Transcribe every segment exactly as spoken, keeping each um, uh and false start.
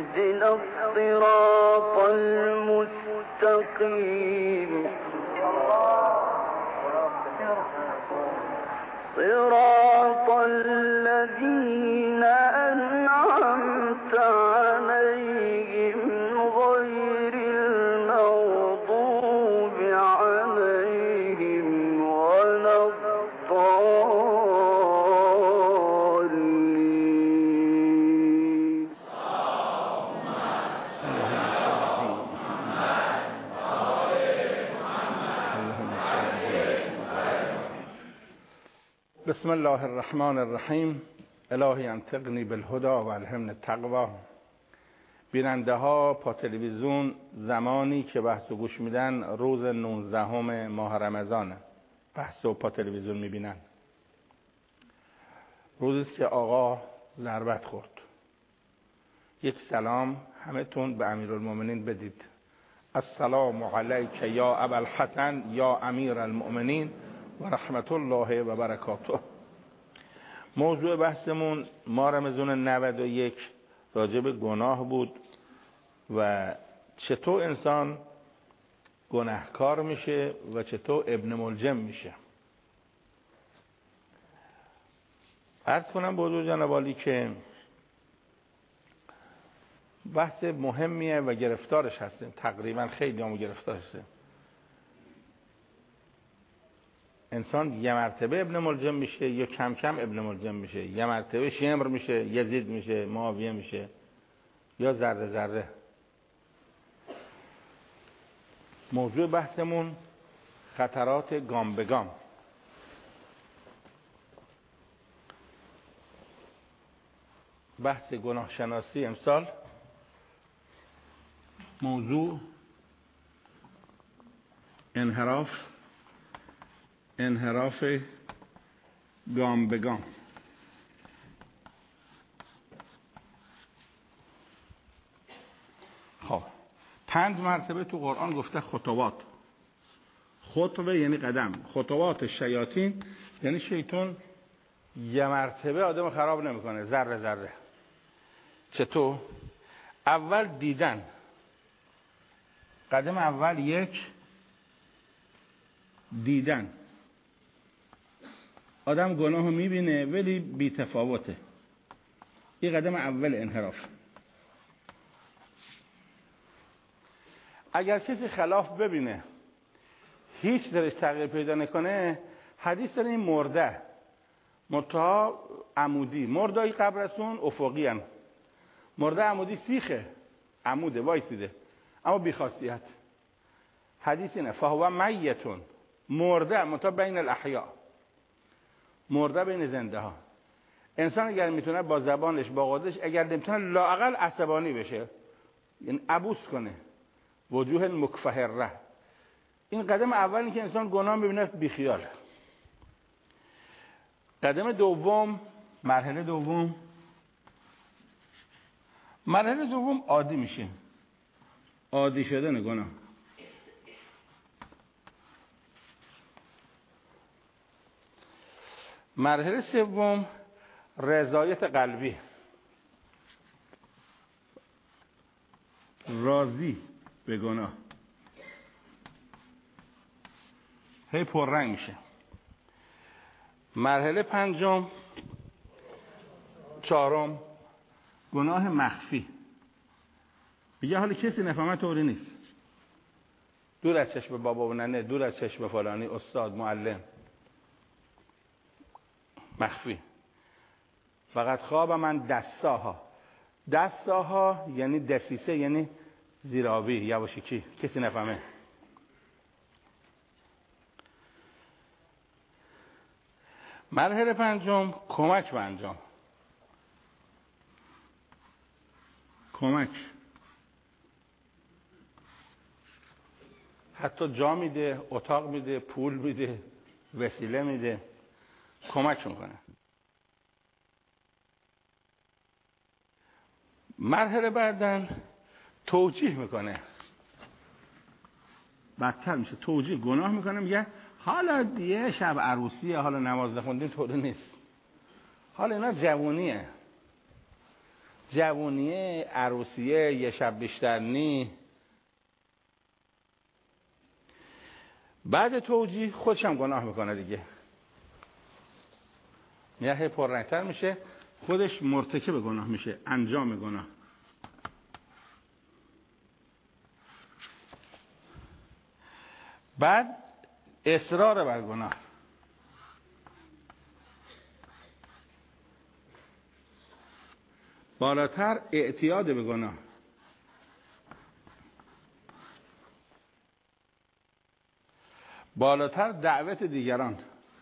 اهدنا الصراط المستقيم صراط الذين أنعمت عليهم غير المغضوب عليهم ولا الضالين. بسم الله الرحمن الرحیم. الهی انطقنی بالهدی و الهمنی التقوی. بیننده ها پا تلویزیون زمانی که بحث و گوش میدن روز نوزدهم ماه رمضان بحث و پا تلویزیون میبینن. روزی است که آقا ضربت خورد. یک سلام همه تون به امیرالمومنین بدید. السلام علیک یا ابا الحسن یا امیر المؤمنین و رحمت الله و برکاته. موضوع بحثمون ماه رمضان نود و یک راجع به گناه بود و چطور انسان گناهکار میشه و چطور ابن ملجم میشه. عرض کنم به حضور جناب عالی که بحث مهمیه و گرفتارش هستیم. تقریبا خیلی همو گرفتار هستیم. انسان یه مرتبه ابن ملجم میشه یا کم کم ابن ملجم میشه، یه مرتبه شمر میشه، یزید میشه، معاویه میشه، یا ذره ذره. موضوع بحثمون خطرات گام به گام. بحث گناه شناسی امسال موضوع انحراف انحراف گام به گام. خب پنج مرتبه تو قرآن گفته خطوات. خطوه یعنی قدم، خطوات شیاطین یعنی شیطان یه مرتبه آدم خراب نمیکنه، ذره ذره. چطور؟ اول دیدن. قدم اول یک دیدن. آدم گناه میبینه ولی بی تفاوته. این قدم اول انحراف. اگر کسی خلاف ببینه هیچ درش تغییر پیدا نکنه، حدیث داره این مرده مرتها عمودی، مردای قبرستون افقی هم. مرده عمودی سیخه، عموده وایسیده اما بی خاصیت. حدیث اینه فهو میتون، مرده منتها بین الاحیاء، مرده بین زنده ها. انسان اگر میتونه با زبانش با قدرتش، اگر نمیتونه لااقل عصبانی بشه، یعنی عبوس کنه، وجوه المکفهره. این قدم اولی که انسان گناه میبینه بی خیال. قدم دوم، مرحله دوم مرحله دوم عادی میشه، عادی شدن گناه. مرحله سوم رضایت قلبی، راضی به گناه، هی پررنگ میشه. مرحله پنجم چهارم گناه مخفی. میگه حالا کسی نفهمه طوری نیست، دور از چشم بابا و ننه، دور از چشم فلانی استاد معلم، مخفی. فقط خواب من دستاها. دستاها یعنی دسیسه، یعنی زیرابی، یواشکی، کسی نفهمه. مرحله پنجم کمک به انجام. کمک، حتی جا میده، اتاق میده، پول میده، وسیله میده، کمک میکنه. مرحله بعدن توجیه میکنه، بدتر میشه، توجیه، گناه میکنه، میگه حالا یه شب عروسیه، حالا نماز نخوندیم طوری نیست، حالا اینا جوونیه. جوونیه، عروسیه، یه شب بیشتر نی. بعد توجیه خودشم گناه میکنه دیگه، یه پررنگتر میشه، خودش مرتکب گناه میشه، انجام گناه. بعد اصرار بر گناه، بالاتر اعتیاد به گناه، بالاتر دعوت دیگران.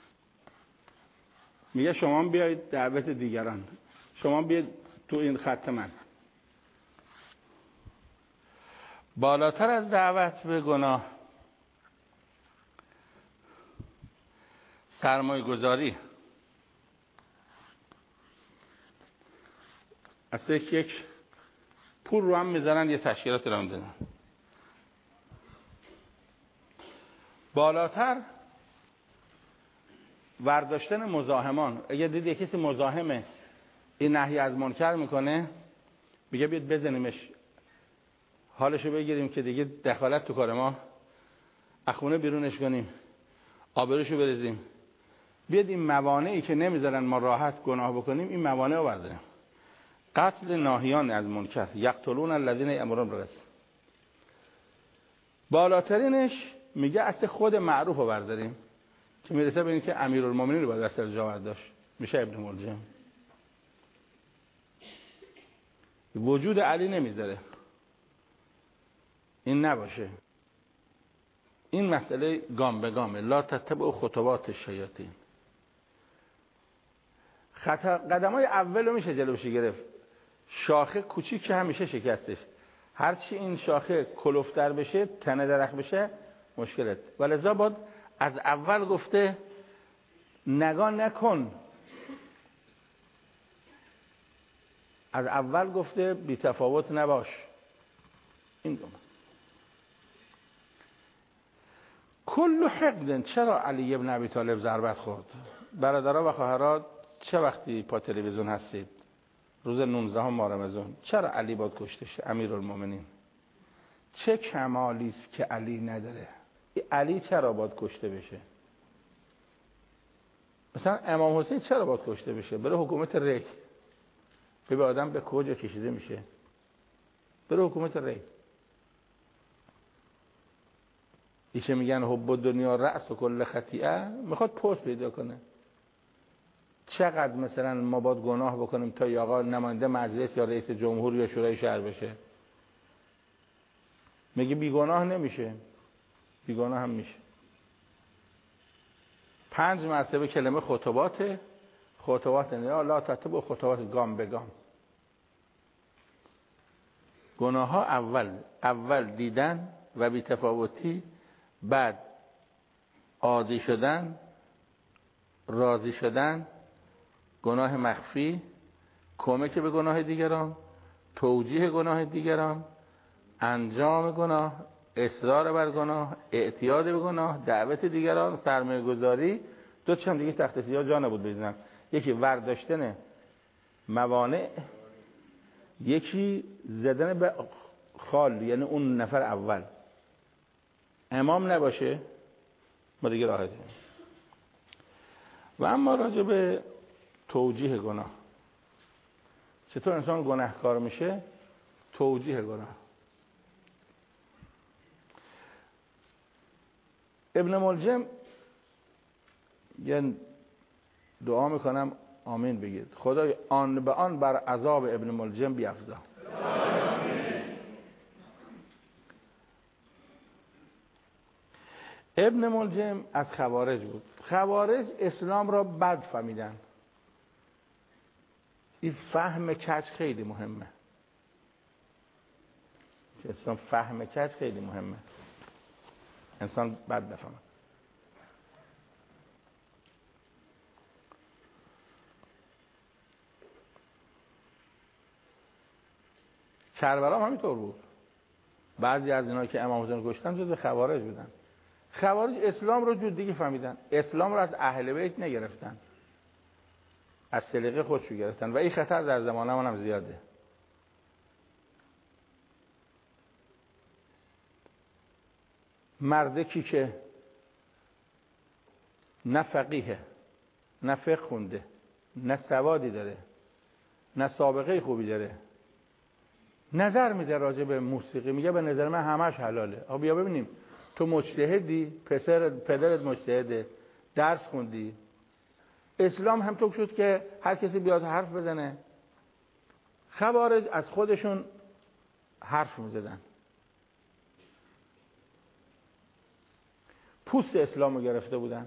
میگه شما بیایید دعوت دیگران، شما بیاید تو این خط من. بالاتر از دعوت به گناه سرمایه گذاری. اصلا یک پول رو هم میذارن یه تشکیلات رو میدن. بالاتر ورداشتن مزاحمان. اگه دیدی کسی مزاحمه این نهی از منکر میکنه، میگه بیاد بزنیمش، حالشو بگیریم که دیگه دخالت تو کار ما، اخونه بیرونش کنیم، آبروشو بریزیم. بیاد این موانعی که نمیذارن ما راحت گناه بکنیم، این موانع رو برداریم. قتل ناهیان از منکر، یقتلون الذین یأمرون بالقسط. بالاترینش میگه اصل خود معروف رو برداریم، که میرسه به این که امیرالمومنین رو باید دست از جا برداشت، میشه ابن ملجم. وجود علی نمیذاره این نباشه. این مسئله گام به گامه. لا تتبعوا خطوات الشیاطین. خطا قدمای اول رو میشه جلوش گرفت. شاخه کوچیک که همیشه شکستش. هرچی این شاخه کلفتر بشه، تنه درخت بشه، مشکلت. ولذا باید از اول گفته نگاه نکن. از اول گفته بی تفاوت نباش. این دوم. کل حقد. چرا علی ابن ابی طالب ضربت خورد؟ برادرها و خواهرات چه وقتی پا تلویزیون هستید؟ روز نوزدهم ماه رمضان. چرا علی باید کشته شه؟ امیرالمومنین. چه کمالی است که علی نداره؟ علی چرا باید کشته بشه؟ مثلا امام حسین چرا باید کشته بشه؟ برای حکومت ری. به آدم به کجا کشیده میشه؟ برای حکومت ری. ایشه میگن حب دنیا رأس و کل خطیئه، میخواد پست پیدا کنه. چقدر مثلا ما باید گناه بکنیم تا یا آقا نماینده مجلس یا رئیس جمهور یا شورای شهر بشه؟ میگه بیگناه نمیشه، بیگناه هم میشه. پنج مرتبه کلمه خطوات خطوات نه لا تتبع خطوات، گام به گام. گناه ها اول اول دیدن و بی‌تفاوتی، بعد عادی شدن، راضی شدن، گناه مخفی، کمک به گناه دیگران، توجیه گناه دیگران، انجام گناه، اصرار بر گناه، اعتیاد به گناه، دعوت دیگران، سرمایه گذاری. دو چند دیگه تخت سیاه جا نبود بزنن. یکی ورداشتن موانع، یکی زدن به خال، یعنی اون نفر اول امام نباشه ما دیگه راحتیم. و اما راجع به توجیه گناه، چطور انسان گناهکار میشه؟ توجیه گناه. ابن ملجم یه دعا میکنم آمین بگید. خدای آن به آن بر عذاب ابن ملجم بیفزا. ابن ملجم از خوارج بود. خوارج اسلام را بد فهمیدن. این فهم کج خیلی مهمه. اسلام فهم کج خیلی مهمه. انسان بد بفهمه. کربلا هم همینطور بود. بعضی از اینا که امام حسین کشتن جز خوارج بودن. خوارج اسلام رو جدی فهمیدن. اسلام رو از اهل بیت نگرفتن، از سلیقه خودشو گرفتن و این خطر در زمان ما هم زیاده. مردکی که نه فقیه، نه فقه خونده، نه سوادی داره، نه سابقه خوبی داره، نظر میده راجع به موسیقی، میگه به نظر من همش حلاله. آقا بیا ببینیم تو مجتهدی، پسر پدرت مجتهده، درس خوندی، اسلام هم تو شد که هر کسی بیاد حرف بزنه. خوارج از خودشون حرف میزدن، پوست اسلام رو گرفته بودن.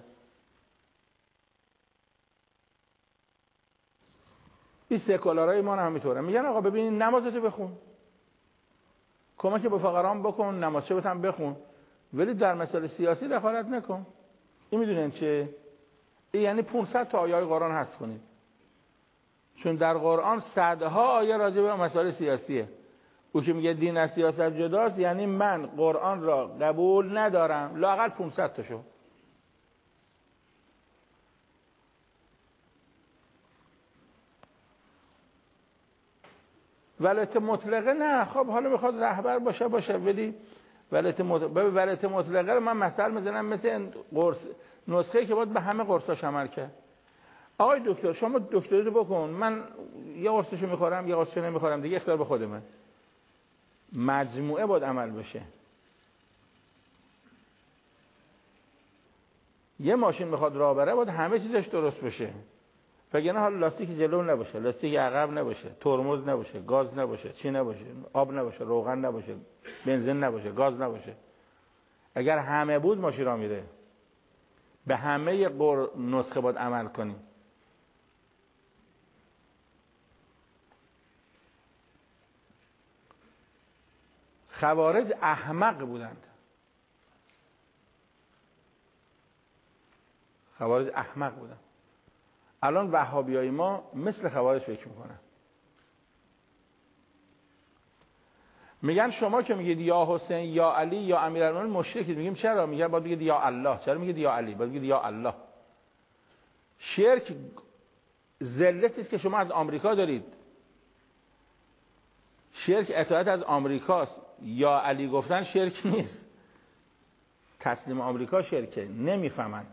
این سکولارای ما هم همینطوره، میگن آقا ببینید نمازتو بخون، کمک به فقران بکن، نماز شبت هم بخون، ولی در مسائل سیاسی دخالت نکن. این میدونین چه؟ این یعنی پانصد تا آیه قرآن حذف کنید، چون در قرآن صدها آیه راجع به مسائل سیاسیه. او که میگه دین از سیاست جداست، یعنی من قرآن را قبول ندارم، لااقل پانصد تاشو. ولایت مطلقه نه، خب حالا میخواد رهبر باشه باشه، ولی ولایت مطلقه ولایت مطلقه رو من مثال میزنم مثل قرص، نسخه‌ای که باید به همه قرصاش عمل کرد. آقای دکتر شما دکتری رو بکن، من یه قرصشو میخورم یه قرصشو نمیخورم، دیگه اختیار به خودمه. مجموعه باید عمل بشه. یه ماشین میخواد راه بره، باید همه چیزش درست بشه. وگرنه حالا لاستیک جلو نباشه، لاستیک عقب نباشه، ترمز نباشه، گاز نباشه، چی نباشه، آب نباشه، روغن نباشه، بنزین نباشه، گاز نباشه. اگر همه بود ماشین راه میره. به همه نسخه باید عمل کنیم. خوارج احمق بودند. خوارج احمق بودند. الان وهابیای ما مثل خوارج فکر میکنن. میگن شما که میگید یا حسین یا علی یا امیرالمومنین مشرکید. میگیم چرا؟ میگن باید بگید یا الله. چرا میگید یا علی؟ باید بگید یا الله. شرک ذلتی است که شما از آمریکا دارید. شرک اطاعت از آمریکاست. یا علی گفتن شرک نیست. تسلیم آمریکا شرکه. نمیفهمن.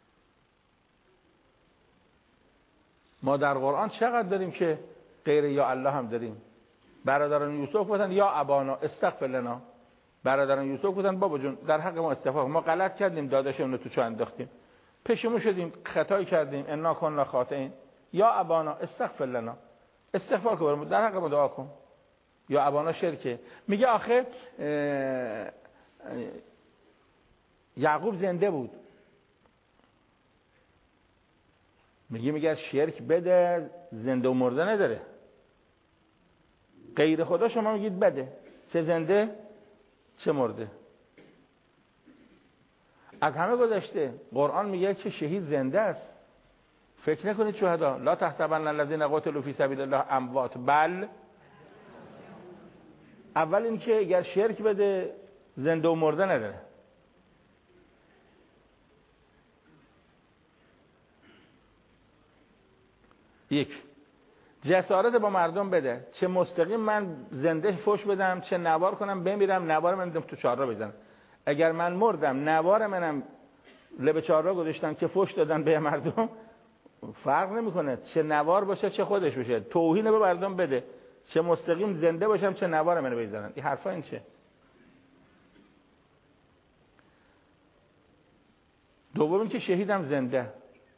ما در قرآن چقدر داریم که غیر یا الله هم داریم. برادران یوسف گفتن یا ابانا استغفر لنا. برادران یوسف گفتن بابا جون در حق ما استغفار، ما غلط کردیم، داداشمون رو تو چاه انداختیم، پشیمون شدیم، خطایی کردیم، انا کنا خاطئین، یا ابانا استغفر لنا، استغفار کن در حق ما دعا کن. یا ابانا شرکه. میگه آخه یعقوب زنده بود. میگه میگه شرک بده، زنده و مرده نداره. غیر خدا شما میگید بده، چه زنده چه مرده. از همه گذشته قرآن میگه که شهید زنده است. فکر نکنید شهدا لا تحسبن الذين قتلوا في سبيل الله اموات بل. اول این که اگر شرک بده زنده و مرده نداره. یک، جسارت با مردم بده، چه مستقیم من زنده فوش بدم، چه نوار کنم بمیرم، نوار من تو چهارراه بزنم. اگر من مردم نوار منم لب چهارراه گذاشتم که فوش دادن به مردم، فرق نمیکنه چه نوار باشه چه خودش باشه. توهین به مردم بده، چه مستقیم زنده باشم چه نوار منو بزنن. این حرفا این چه؟ دوم این که شهیدم زنده.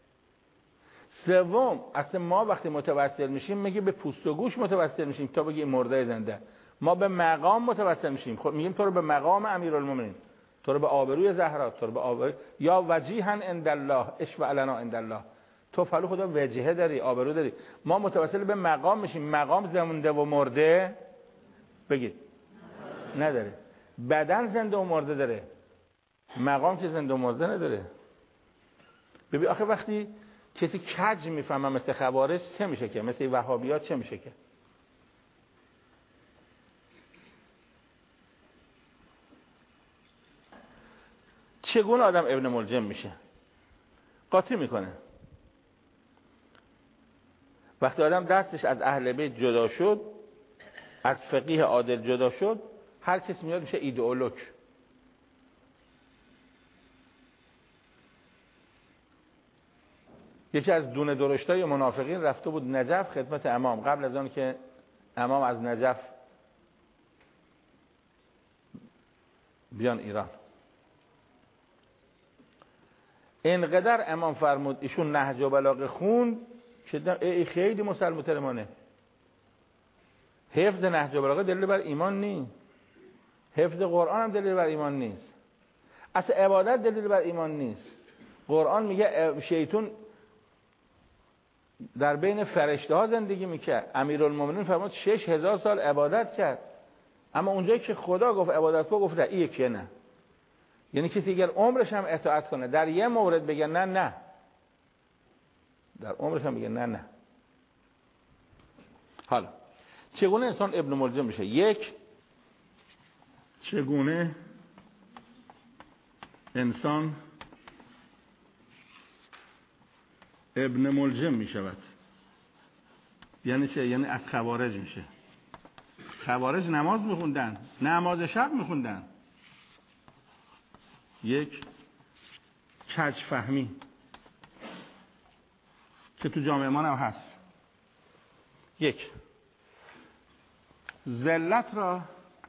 سوم اصلا ما وقتی متوسل میشیم میگه به پوست و گوش متوسل میشیم تا بگی مرده زنده. ما به مقام متوسل میشیم. خب میگیم تو رو به مقام امیرالمومنین، تو رو به آبروی زهرا، تو رو به آبروی یا وجیها عند الله اشفع لنا عند الله. تو فلو خدا وجهه داری، آبرو داری. ما متوسل به مقام میشیم. مقام زنده و مرده بگید نداره. بدن زنده و مرده داره، مقام که زنده و مرده نداره. ببین آخه وقتی کسی کج میفهمه مثل خوارج چه میشه که؟ مثل وهابیات چه میشه که؟ چگونه آدم ابن ملجم میشه؟ قاطی میکنه. وقتی آدم دستش از اهل بیت جدا شد، از فقیه عادل جدا شد، هر کسی میاد میشه ایدئولوژ. یکی از دونه درشتای منافقین رفته بود نجف خدمت امام، قبل از آن که امام از نجف بیان ایران. اینقدر امام فرمود ایشون نهج و بلاغه خوند که ای خیلی مسلمانه. حفظ نهج و بلاغه دلیل بر ایمان نیست، حفظ قرآن هم دلیل بر ایمان نیست، اصلا عبادت دلیل بر ایمان نیست. قرآن میگه شیطان در بین فرشته ها زندگی میکرد، امیرالمومنین فرمود شش هزار سال عبادت کرد، اما اونجایی که خدا گفت عبادت کن گفت این یکی نه. یعنی کسی اگر عمرش هم اطاعت کنه در یه مورد بگه نه نه، در عمرش هم بگه نه نه. حالا چگونه انسان ابن ملجم میشه؟ یک، چگونه انسان ابن ملجم میشود؟ یعنی چه؟ یعنی از خوارج میشه. خوارج نماز میخوندن، نماز شب میخوندن. یک، کج فهمی که تو جامعه ما هم هست. یک، ذلت را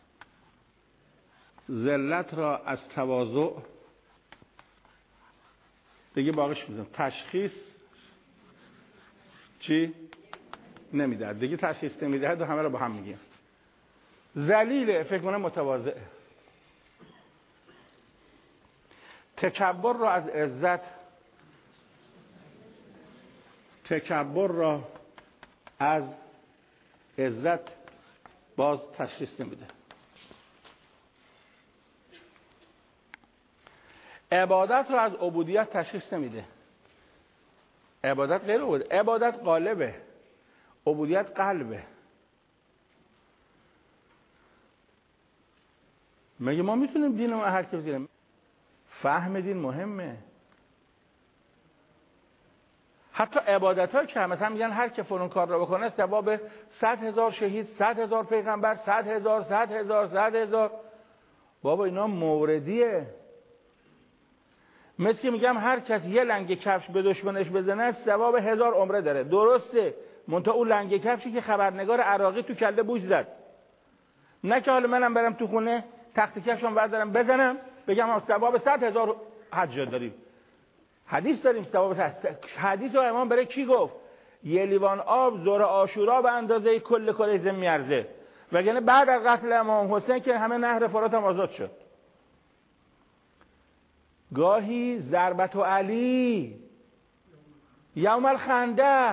ذلت را از تواضع دیگه باقیش میذارم، تشخیص چی؟ نمیده دیگه، تشخیص نمیده و همه رو با هم میگیم. ذلیله، فکر کنم متواضعه. تکبر را از عزت تکبر را از عزت باز تشخیص نمیده. عبادت را از عبودیت تشخیص نمیده. عبادت غیر عبودیت، عبادت قالبه، عبودیت قلبه. مگه ما میتونیم دین رو هر کی بگیریم؟ فهم دین مهمه. حتی عبادت ها که مثلا میگن هر که فلان کار رو بکنه ثواب صد هزار شهید، صد هزار پیغمبر، صد هزار صد هزار صد هزار. بابا اینا موردیه. مثل که میگم هر کس یه لنگ کفش به دشمنش بزنه ثواب هزار عمره داره. درسته، منتها اون لنگ کفشی که خبرنگار عراقی تو کله بوش زد، نه که حالا منم برم تو خونه تخت کفشم بردارم بزنم بگم ثواب صد هزار حج داریم. حدیث داریم ثواب صد. حدیث رو امام برای کی گفت؟ یه لیوان آب ظهر عاشورا به اندازه کل کره زمین میارزه، وگرنه بعد از قتل امام حسین که همه نهر فرات هم آزاد شد. گاهی ضربت و علی یوم الخندق،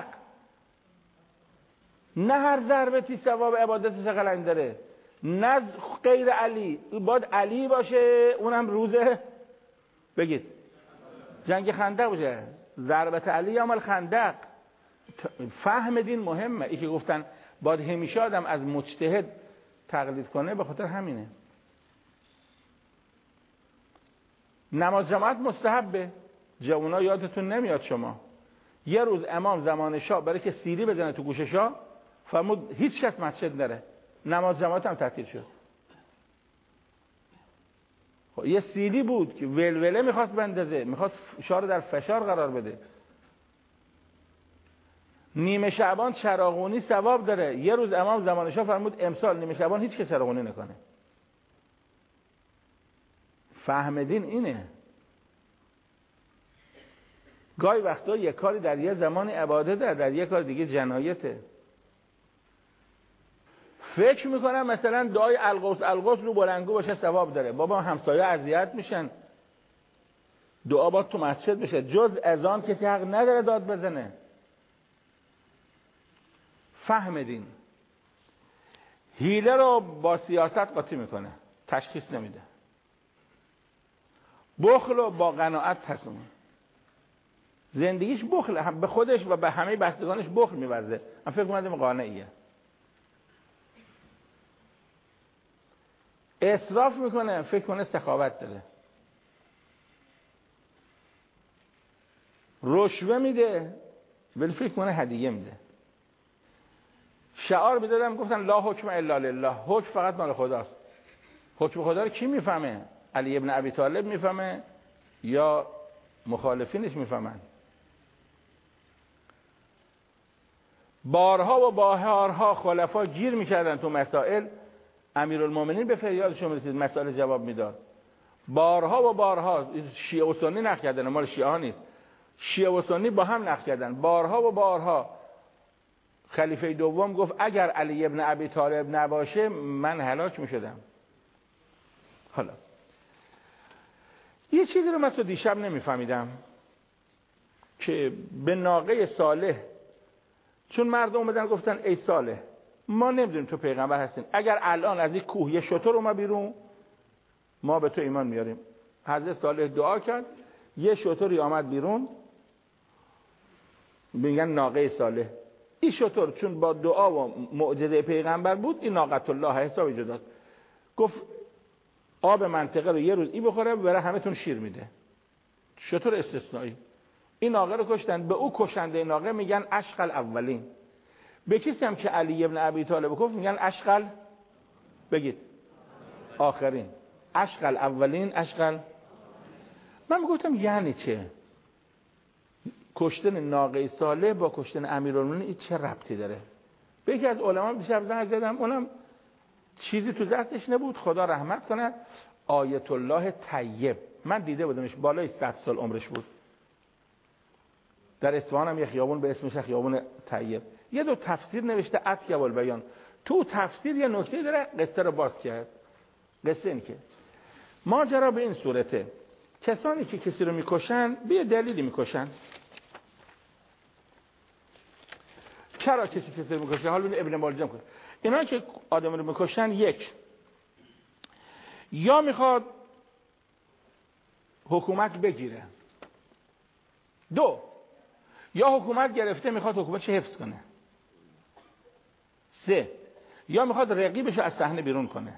نه هر ضربتی ثواب عبادت سقلنگ داره، نه غیر علی، باید علی باشه، اونم روزه بگید جنگ خندق باشه. ضربت علی یوم الخندق. فهم دین مهمه. ای که گفتن باید همیشه آدم از مجتهد تقلید کنه به خاطر همینه. نماز جماعت مستحبه. جوونا یادتون نمیاد شما یه روز امام زمان شاه برای که سیلی بزنه تو گوش شاه فرمود هیچ کس مسجد نره، نماز جماعت هم تعطیل شد. خب یه سیلی بود که ولوله میخواست بندازه، میخواست شاه رو در فشار قرار بده. نیمه شعبان چراغونی ثواب داره. یه روز امام زمان شاه فرمود امسال نیمه شعبان هیچ کس چراغونی نکنه. فهم دین اینه. گاهی وقتا یه کاری در یه زمانی عبادت داره، در یه کار دیگه جنایته. فکر میکنم مثلا دعای القدس القدس رو بلنگو باشه ثواب داره. بابا همسایه اذیت میشن، دعا باید تو مسجد بشه. جز اذان کسی حق نداره داد بزنه. فهم دین. حیله رو با سیاست قاطی میکنه، تشخیص نمیده. بخل رو با قناعت تصمیم. زندگیش بخل، به خودش و به همه بستگانش بخل می‌ورزه. من فکر می‌کنم قانعیه. اسراف میکنه، فکر کنه سخاوت داره. رشوه میده ولی فکر کنه هدیه میده. شعار میدادم گفتن لا حکم الا لله، حکم فقط مال خداست. حکم خدا رو کی میفهمه؟ علی ابن ابی طالب میفهمه یا مخالفینش میفهمن؟ بارها و بارها خلفا گیر میکردن تو مسائل، امیرالمومنین به فریادشون رسید، مسائل جواب میداد. بارها و بارها شیعه و سنی نقد کردن، مال شیعه ها نیست، شیعه و سنی با هم نقد کردن. بارها و بارها خلیفه دوم گفت اگر علی ابن ابی طالب نباشه من هلاک میشدم. حالا یه چیزی رو من تو دیشب نمیفهمیدم که به ناقه صالح، چون مردم اومدن گفتن ای صالح ما نمیدونیم تو پیغمبر هستین، اگر الان از این کوه یه شتر اومد بیرون ما به تو ایمان میاریم. حضرت صالح دعا کرد، یه شتری آمد بیرون، میگن ناقه صالح. این شتر چون با دعا و معجزه پیغمبر بود، این ناقت الله حساب ایجاد داد. گفت آب منطقه رو یه روز ای بخوره برای همتون شیر میده. شتر استثنایی. این ناقه رو کشتن. به او کشنده ناقه میگن اشقل اولین. به کسی هم که علی ابن ابی طالب گفت میگن اشقل، بگید آخرین. اشقل اولین، اشقل. من میگفتم یعنی چه؟ کشتن ناقه صالح با کشتن امیرالمومنین این چه ربطی داره؟ به یکی از علما دیشب زنگ زدم، اونم چیزی تو دستش نبود، خدا رحمت کنه، آیت الله طیب. من دیده بودمش، بالای صد سال عمرش بود. در اصفهان هم یه خیابون به اسمش خیابون طیب. یه دو تفسیر نوشته اطیب البیان. تو تفسیر یه نکته داره، قصه رو باز کرد. قصه این که ماجرا به این صورته، کسانی که کسی رو میکشن به یه دلیلی میکشن. چرا کسی کسی رو میکشن؟ حالا ببین ابن ملجم کنه. اینا که آدم رو میکشن، یک، یا میخواد حکومت بگیره، دو، یا حکومت گرفته میخواد حکومتش حفظ کنه، سه، یا میخواد رقیبش از صحنه بیرون کنه،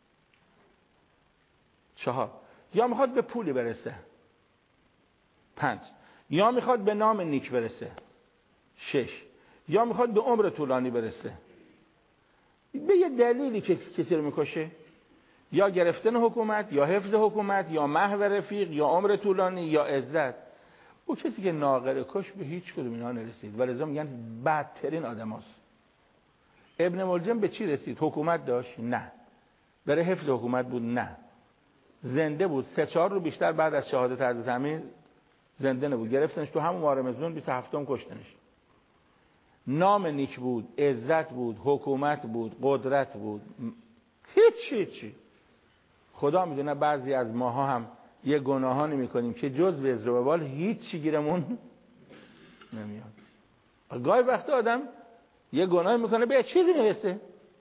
چهار، یا میخواد به پولی برسه، پنج، یا میخواد به نام نیک برسه، شش، یا میخواد به عمر طولانی برسه. به یه دلیلی که کسی رو میکشه، یا گرفتن حکومت، یا حفظ حکومت، یا محو رفیق، یا عمر طولانی، یا عزت. او کسی که ناقه کش به هیچ کدوم اینا نرسید، ولذا میگن بدترین آدم هست. ابن ملجم به چی رسید؟ حکومت داشت؟ نه. برای حفظ حکومت بود؟ نه. زنده بود، سه چهار رو بیشتر بعد از شهادت حضرت امیر زنده نبود، گرفتنش تو همون ماه رمضان بیست و هفتم کشتنش. نام نیک بود، عزت بود، حکومت بود، قدرت بود، هیچ هیچی. خدا میدونه بعضی از ماها هم یه گناهانی میکنیم که جز وزر و وبال هیچی گیرمون نمیاد. گاهی وقت آدم یه گناهی میکنه به چیزی میرسه،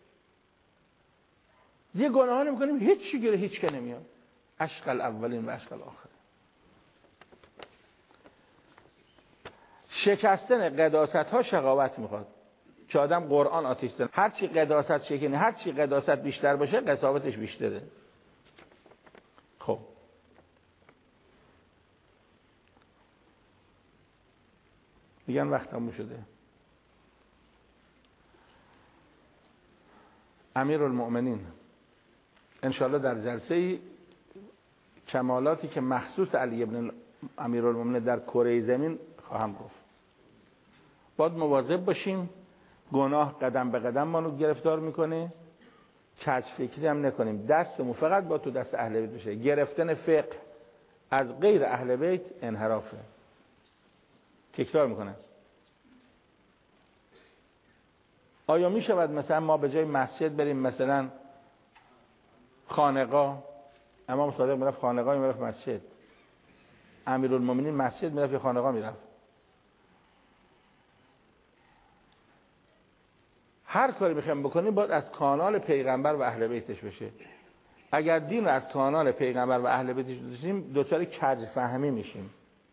یه گناهانی میکنیم هیچی گیره هیچ که نمیاد. اشقل اولین و اشقل آخرین. شکستن قداست ها شقاوت میخواد که آدم قرآن آتش زنه. هر چی قداست شکنی، هر چی قداست بیشتر باشه قساوتش بیشتره. خب میگن وقت تموم شده. امیرالمؤمنین انشاءالله در جلسه کمالاتی که مخصوص علی ابن امیرالمؤمنین در کره زمین خواهم گفت. باید مواظب باشیم، گناه قدم به قدم ما رو گرفتار میکنه، کج فکری هم نکنیم، دستمون فقط با تو دست اهل بیت بشه. گرفتن فقه از غیر اهل بیت انحرافه. تکرار میکنم، آیا می شود مثلا ما به جای مسجد بریم مثلا خانقاه؟ امام صادق میرفت خانقاه، میرفت مسجد. امیرالمومنین مسجد میرفت یا خانقاه میرفت؟ هر کاری میخوایم بکنیم باید از کانال پیغمبر و اهل بیتش بشه. اگر دین رو از کانال پیغمبر و اهل بیتش بشیم دوچار کج فهمی میشیم.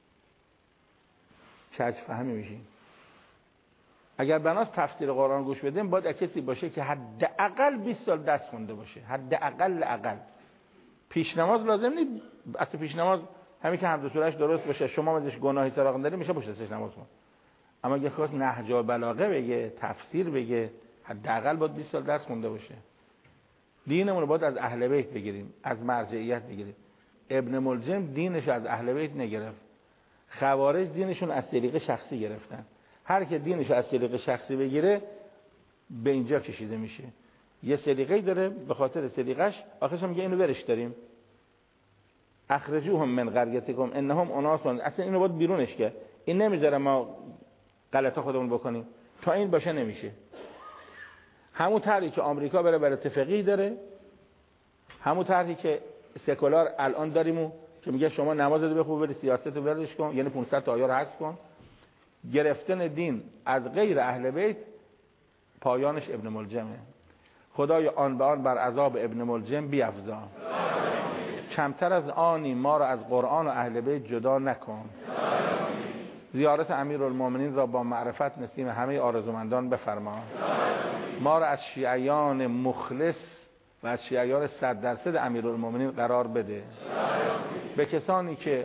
کج فهمی میشیم. اگر بناست تفسیر قرآن گوش بدیم باید کسی باشه که حداقل بیست سال درس خونده باشه، حداقل اقل. پیش نماز لازم نیست، اصلا پیش نماز همین که حمد و سوره‌اش درست باشه، شما ازش گناهی سراغ نداری میشه پشتش نماز کن. اما اگه خواست نهج و بلاغه بگه، تفسیر بگه، حداقل باید بیست سال درس خونده باشه. دینمون رو باید از اهل بیت بگیریم، از مرجعیت بگیریم. ابن ملجم دینش از اهل بیت نگرفت. خوارج دینشون از طریق شخصی گرفتن. هر که دینش از سلیقه شخصی بگیره به اینجا کشیده میشه. یه سلیقه‌ای داره به خاطر سلیقش آخرش میگه اینو ورش داریم. اخرجوهم من قریتکم انهم اناس، اصلا اینو باید بیرونش کرد. این نمیذاره ما غلطا خودمون بکنیم. تا این باشه نمیشه. همون طرحی که آمریکا بره برای اتفاقی داره، همون طرحی که سکولار الان داریم که میگه شما نماز رو بخون بری سیاست رو ورزش کن، یعنی پانصد تا آیه رو حذف کن. گرفتن دین از غیر اهل بیت پایانش ابن ملجمه. خدای آن به آن بر عذاب ابن ملجم بیفزا. کمتر از آنی ما را از قرآن و اهل بیت جدا نکن. زیارت امیرالمومنین را با معرفت نصیب همه آرزومندان بفرما. ما را از شیعیان مخلص و از شیعیان صد درصد امیرالمومنین قرار بده. به کسانی که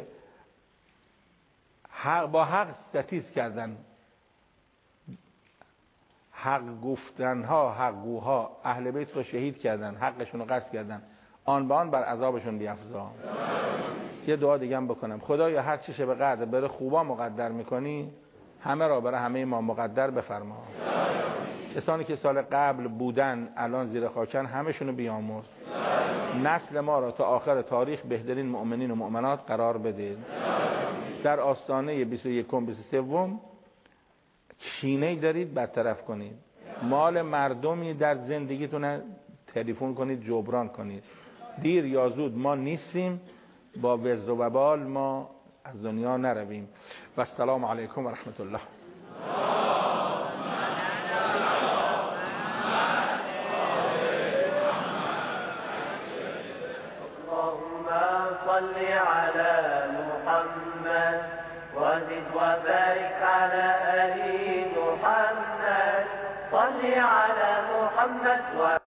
حق با حق ستیز کردن، حق گفتنها، حقگوها اهل بیت رو شهید کردن، حقشون رو قصد کردن، آن به آن بر عذابشون بیفزا. یه دعا دیگه هم بکنم. خدایا هر چی به قدر بره خوبا مقدر میکنی، همه را برای همه ما مقدر بفرما. کسانی که سال قبل بودن الان زیر خاکن همشونو بیامرز. نسل ما را تا آخر تاریخ بهترین مؤمنین و مؤمنات قرار بده. در آستانه بیست و یکم بیست و سوم کینه‌ای دارید برطرف کنید. مال مردمی در زندگیتون تلفن کنید جبران کنید. دیر یا زود ما نیستیم، با وزر و وبال ما از دنیا نرویم. و السلام علیکم و رحمت الله. صل على محمد وزد وبارك على آل محمد. صل على محمد و